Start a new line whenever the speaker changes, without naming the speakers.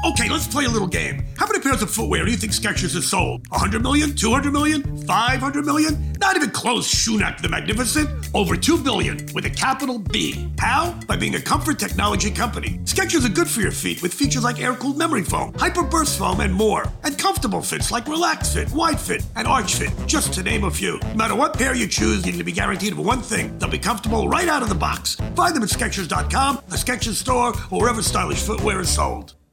Okay, let's play a little game. How many pairs of footwear do you think Skechers has sold? 100 million? 200 million? 500 million? Not even close, Schunak the Magnificent. Over 2 billion with a capital B. How? By being a comfort technology company. Skechers are good for your feet with features like air-cooled memory foam, hyper-burst foam, and more. And comfortable fits like Relax Fit, Wide Fit, and Arch Fit, just to name a few. No matter what pair you choose, you need to be guaranteed of one thing. They'll be comfortable right out of the box. Find them at Skechers.com, a Skechers store, or wherever stylish footwear is sold.